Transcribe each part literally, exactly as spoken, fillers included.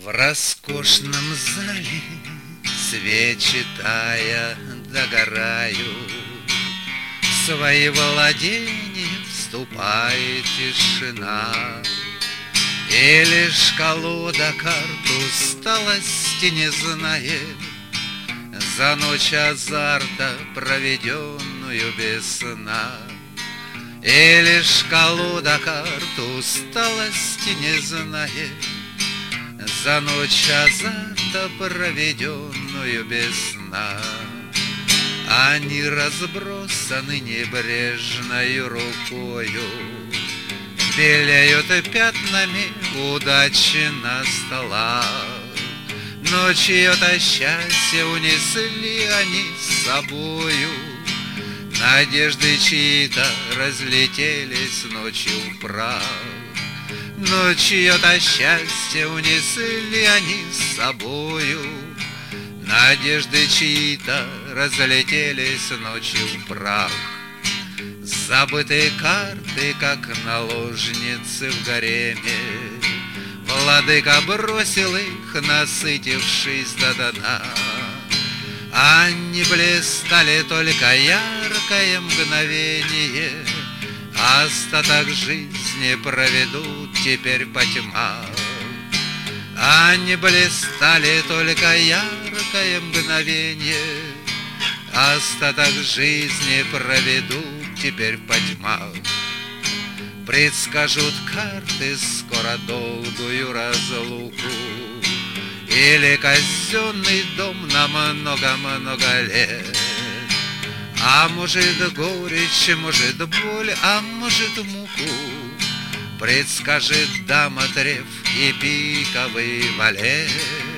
В роскошном зале свечи тая догорают, в свои владения вступает тишина, и лишь колода карт усталости не знает за ночь азарта, проведенную без сна. И лишь колода карт усталости не знает за ночь азарта, проведенную без сна. Они разбросаны небрежною рукою, белеют пятнами удачи на столах. Но чье-то счастье унесли они с собою, надежды чьи-то разлетелись ночью в прах. Но чье-то счастье унесли они с собою, надежды чьи-то разлетелись ночью в прах. Забытые карты, как наложницы в гареме, владыка бросил их, насытившись до дна. Они блистали только яркое мгновение, остаток жизни проведут теперь по тьмах. Они блистали только яркое мгновение, остаток жизни проведут теперь по тьмах. Предскажут карты скоро долгую разлуку или казенный дом на много-много лет. А может горечь, может боль, а может муку предскажет Дамотрев и пиковый валет.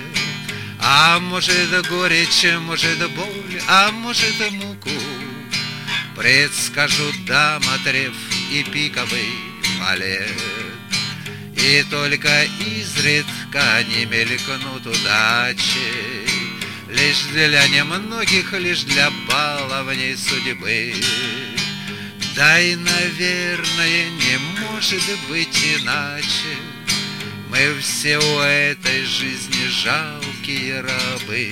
А может горечь, может боль, а может муку предскажут Дамотрев и пиковый валет. И только изредка они мелькнут удачей, лишь для немногих, лишь для баловней судьбы. Да и, наверное, не может быть иначе, мы все у этой жизни жалкие рабы.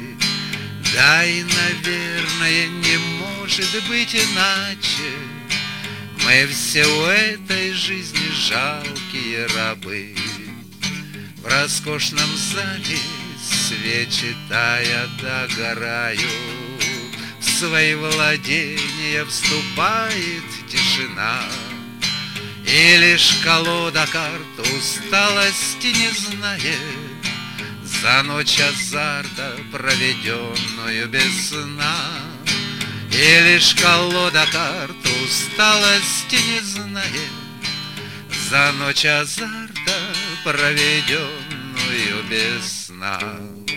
Да и, наверное, не может быть иначе, мы все у этой жизни жалкие рабы. В роскошном зале свечи тая догорают, в свои владения вступает тишина, и лишь колода карт усталости не знает за ночь азарта, проведенную без сна. И лишь колода карт усталости не знает за ночь азарта, проведенную без сна.